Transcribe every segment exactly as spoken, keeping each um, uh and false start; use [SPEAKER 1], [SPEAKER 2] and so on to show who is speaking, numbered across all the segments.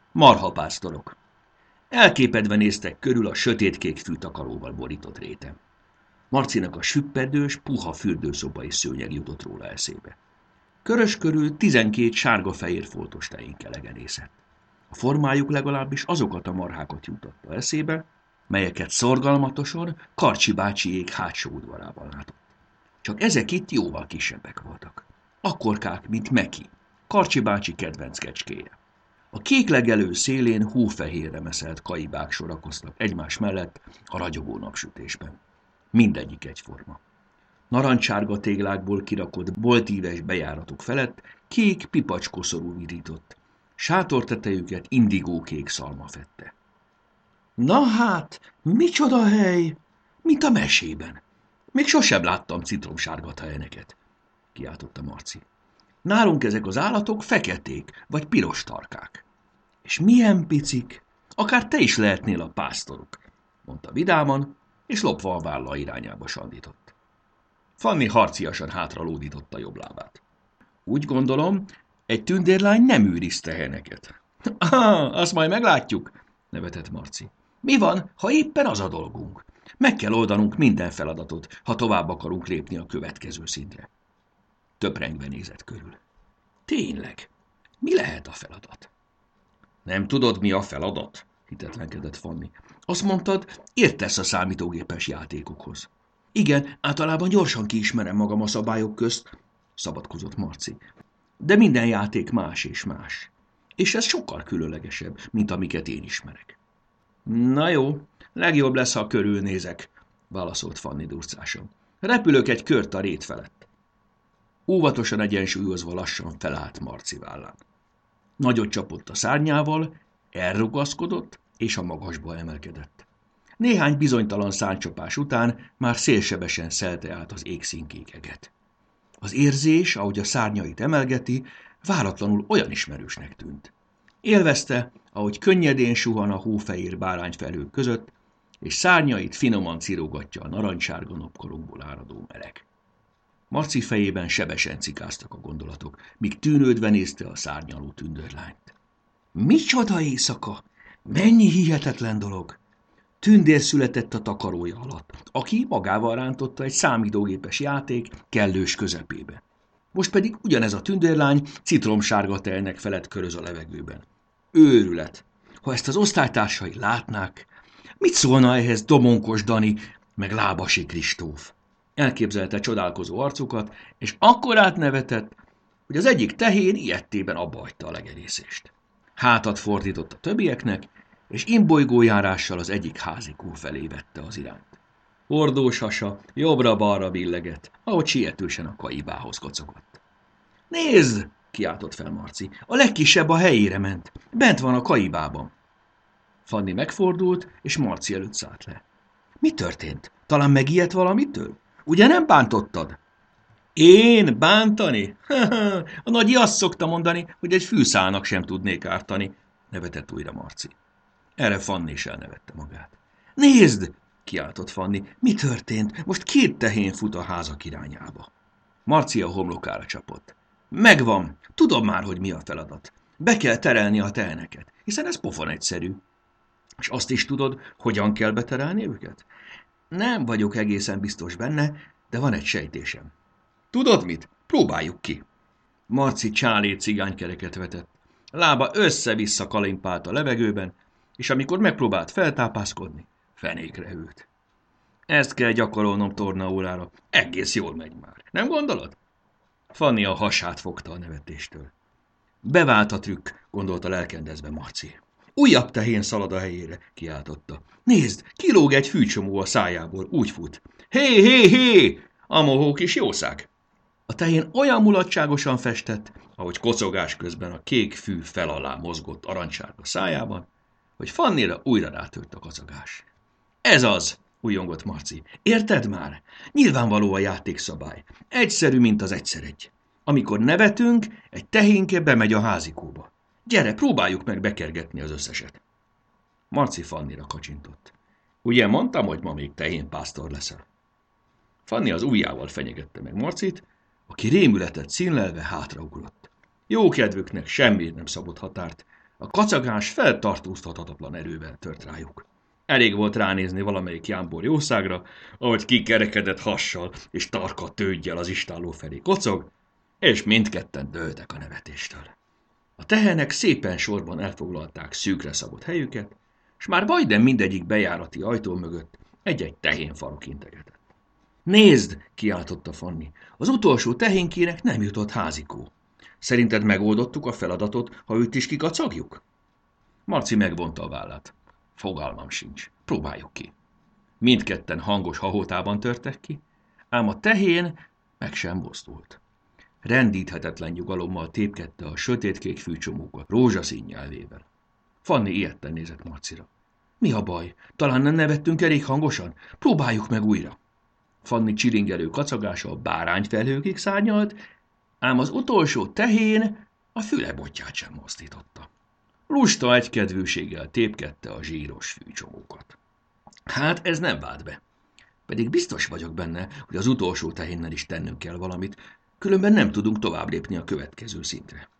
[SPEAKER 1] Marhapásztorok. Elképedve néztek körül a sötétkék fűtakaróval borított réten. Marcinak a süppedős, puha fürdőszobai szőnyeg jutott róla eszébe. Körös körül tizenkét sárga-fehér foltos tehén kelegenészett. A formájuk legalábbis azokat a marhákat jutatta eszébe, melyeket szorgalmatosan Karcsi bácsiék hátsó udvarában látott. Csak ezek itt jóval kisebbek voltak. Akkorkák, mint Meki, Karcsi bácsi kedvenc kecskéje. A kék legelő szélén hófehérre meszelt kaibák sorakoztak egymás mellett a ragyogó napsütésben. Mindegyik egyforma. Narancsárga téglákból kirakott boltíves bejáratok felett kék pipacskoszorú virított. Sátortetejüket indigókék szalma fette. Na hát, micsoda hely, mint a mesében. Még sosem láttam citromsárga teheneket, kiáltotta Marci. Nálunk ezek az állatok feketék vagy piros tarkák. És milyen picik, akár te is lehetnél a pásztoruk, mondta vidáman, és lopva a válla irányába sandított. Fanni harciasan hátra lódította jobb lábát. Úgy gondolom, egy tündérlány nem őriz teheneket. Ah, azt majd meglátjuk, nevetett Marci. Mi van, ha éppen az a dolgunk? Meg kell oldanunk minden feladatot, ha tovább akarunk lépni a következő szintre. Töprengve nézett körül. Tényleg, mi lehet a feladat? Nem tudod, mi a feladat? Hitetlenkedett Fanni. Azt mondtad, értesz a számítógépes játékokhoz. Igen, általában gyorsan kiismerem magam a szabályok közt, szabadkozott Marci. De minden játék más és más. És ez sokkal különlegesebb, mint amiket én ismerek. Na jó, legjobb lesz, ha körülnézek, válaszolt Fanni durcásan. Repülök egy kört a rét felett. Óvatosan egyensúlyozva lassan felállt Marci vállán. Nagyot csapott a szárnyával, elrugaszkodott, és a magasba emelkedett. Néhány bizonytalan szárnycsapás után már szélsebesen szelte át az égszínkék eget. Az érzés, ahogy a szárnyait emelgeti, váratlanul olyan ismerősnek tűnt. Élvezte, ahogy könnyedén suhan a hófehér bárányfelhők között, és szárnyait finoman cirógatja a narancsárga napkorongból áradó meleg. Marci fejében sebesen cikáztak a gondolatok, míg tűnődve nézte a szárnyaló tündérlányt. Micsoda éjszaka! Mennyi hihetetlen dolog! Tündér született a takarója alatt, aki magával rántotta egy számítógépes játék kellős közepébe. Most pedig ugyanez a tündérlány citromsárga tejnek felett köröz a levegőben. Őrület! Ha ezt az osztálytársai látnák, mit szólna ehhez Domonkos Dani, meg Lábasi Kristóf? Elképzelte csodálkozó arcukat, és akkorát nevetett, hogy az egyik tehén ilyettében abbahagyta a legerészést. Hátat fordított a többieknek, és imbolygójárással az egyik házikó felé vette az irányt. Hordós hasa jobbra-balra billeget, ahogy sietősen a kaibához kocogott. Nézd! Kiáltott fel Marci. A legkisebb a helyére ment. Bent van a kaibában. Fanni megfordult, és Marci előtt szállt le. Mi történt? Talán megijedt valamitől? Ugye nem bántottad? Én bántani? A nagyi azt szokta mondani, hogy egy fűszálnak sem tudnék ártani, nevetett újra Marci. Erre Fanni is elnevette magát. Nézd! Kiáltott Fanni. Mi történt? Most két tehén fut a házak irányába. Marci a homlokára csapott. Megvan! Tudom már, hogy mi a feladat. Be kell terelni a teheneket, hiszen ez pofon egyszerű. És azt is tudod, hogyan kell beterelni őket? Nem vagyok egészen biztos benne, de van egy sejtésem. Tudod mit? Próbáljuk ki. Marci csálé cigánykereket vetett. Lába össze-vissza kalimpált a levegőben, és amikor megpróbált feltápászkodni, fenékre ült. Ezt kell gyakorolnom tornaórára. Egész jól megy már. Nem gondolod? Fanni a hasát fogta a nevetéstől. Bevált a trükk, gondolta lelkendezve Marci. Újabb tehén szalad a helyére, kiáltotta. Nézd, kilóg egy fűcsomó a szájából, úgy fut. Hé, hé, hé! A mohó kis jószág! A tehén olyan mulatságosan festett, ahogy kocogás közben a kék fű fel alá mozgott arancsárga szájában, hogy Fannira újra rátört a kacagás. Ez az, újongott Marci. Érted már? Nyilvánvaló a játékszabály. Egyszerű, mint az egyszer egy. Amikor nevetünk, egy tehénke bemegy a házikóba. Gyere, próbáljuk meg bekergetni az összeset. Marci Fannira kacsintott. Ugye mondtam, hogy ma még tehénpásztor leszel? Fanni az ujjával fenyegette meg Marcit, aki rémületet színlelve hátraugrott. Jó kedvüknek semmiért nem szabott határt, A kacagás feltartóztathatatlan erővel tört rájuk. Elég volt ránézni valamelyik jámbor jószágra, ahogy kikerekedett hassal és tarka tőggyel az istálló felé kocog, és mindketten dőltek a nevetéstől. A tehenek szépen sorban elfoglalták szűkre szabott helyüket, s már majdnem mindegyik bejárati ajtó mögött egy-egy tehénfarok integetett. Nézd, kiáltotta Fanni, az utolsó tehénkének nem jutott házikó. Szerinted megoldottuk a feladatot, ha őt is kikacagjuk? Marci megvonta a vállát. Fogalmam sincs. Próbáljuk ki. Mindketten hangos hahótában törtek ki, ám a tehén meg sem mozdult. Rendíthetetlen nyugalommal tépkedte a sötétkék fűcsomókat rózsaszín nyelvével. Fanni ijedten nézett Marcira. Mi a baj? Talán nem nevettünk elég hangosan? Próbáljuk meg újra. Fanni csilingelő kacagása a bárányfelhőkig szárnyalt, ám az utolsó tehén a fülebotját sem mozdította. Lusta egykedvűséggel tépkedte a zsíros fűcsomókat. Hát ez nem vált be. Pedig biztos vagyok benne, hogy az utolsó tehénnel is tennünk kell valamit, különben nem tudunk tovább lépni a következő szintre.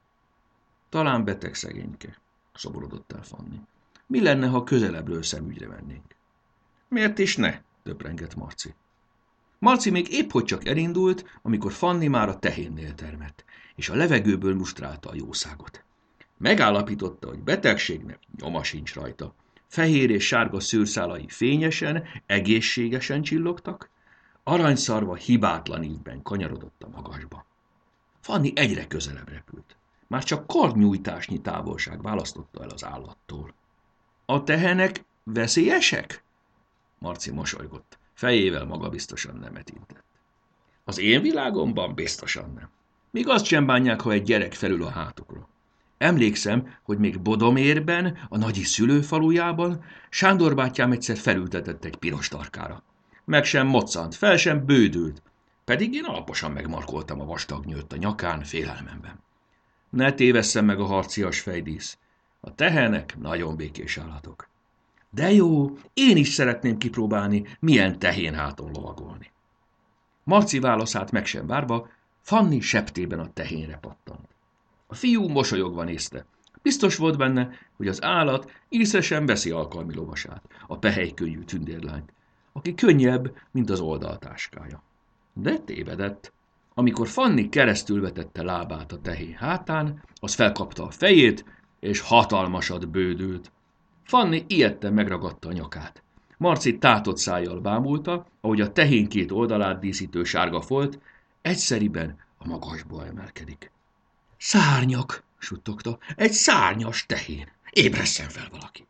[SPEAKER 1] Talán beteg szegényke, szomorodott el Fanni. Mi lenne, ha közelebbről szemügyre vennénk? Miért is ne? Töprengett Marci. Marci még épp hogy csak elindult, amikor Fanni már a tehénnél termett, és a levegőből mustrálta a jószágot. Megállapította, hogy betegségnek nyoma sincs rajta. Fehér és sárga szőrszálai fényesen, egészségesen csillogtak, aranyszarva hibátlan ívben kanyarodott a magasba. Fanni egyre közelebb repült. Már csak karnyújtásnyi távolság választotta el az állattól. A tehenek veszélyesek? Marci mosolygott. Fejével magabiztosan nemet intett. Az én világomban biztosan nem. Még azt sem bánják, ha egy gyerek felül a hátukra. Emlékszem, hogy még Bodomérben, a nagyi szülőfalujában Sándor bátyám egyszer felültetett egy piros tarkára. Meg sem moccant, fel sem bődült, pedig én alaposan megmarkoltam a vastag nyőt a nyakán félelmemben. Ne tévesszem meg a harcias fejdísz. A tehenek nagyon békés állatok. De jó, én is szeretném kipróbálni, milyen tehénháton lovagolni. Marci válaszát meg sem várva, Fanni septében a tehénre pattant. A fiú mosolyogva nézte. Biztos volt benne, hogy az állat észre sem veszi alkalmi lovasát, a pehelykönyvű tündérlányt, aki könnyebb, mint az oldaltáskája. De tévedett. Amikor Fanni keresztül vetette lábát a tehén hátán, az felkapta a fejét, és hatalmasat bődült. Fanni ijedten megragadta a nyakát. Marci tátott szájjal bámulta, ahogy a tehén két oldalát díszítő sárga folt egyszeriben a magasba emelkedik. Szárnyak, suttogta, egy szárnyas tehén. Ébresszen fel valaki.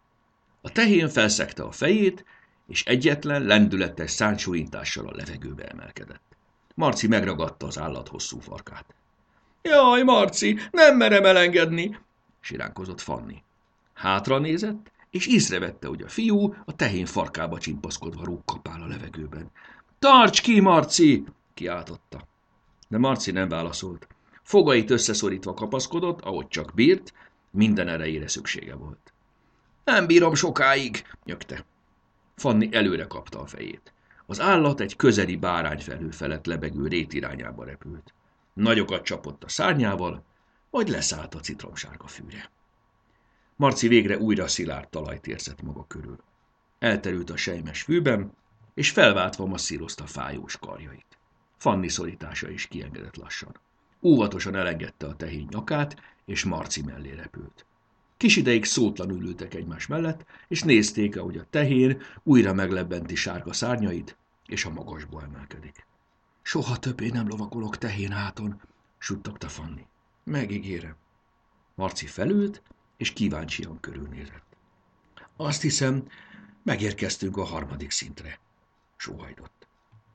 [SPEAKER 1] A tehén felszegte a fejét, és egyetlen lendületes szárnysújintással a levegőbe emelkedett. Marci megragadta az állat hosszú farkát. Jaj, Marci, nem merem elengedni, siránkozott Fanni. Hátra nézett, és észrevette, hogy a fiú a tehén farkába csimpaszkodva rúgkapál a levegőben. Tarts ki, Marci! Kiáltotta. De Marci nem válaszolt. Fogait összeszorítva kapaszkodott, ahogy csak bírt, minden erejére szüksége volt. Nem bírom sokáig, nyögte. Fanni előre kapta a fejét. Az állat egy közeli bárányfelhő felett lebegő rét irányába repült. Nagyokat csapott a szárnyával, majd leszállt a citromsárga fűre. Marci végre újra szilárd talajt érzett maga körül. Elterült a selymes fűben, és felváltva masszírozta fájós karjait. Fanni szorítása is kiengedett lassan. Óvatosan elengedte a tehén nyakát, és Marci mellé repült. Kis ideig szótlanul ültek egymás mellett, és nézték, ahogy a tehén újra meglebbenti sárga szárnyait, és a magasba emelkedik. Soha többé nem lovagolok tehén háton, suttogta Fanni. Megígérem. Marci felült, és kíváncsian körülnézett. Azt hiszem, megérkeztünk a harmadik szintre, sóhajtott.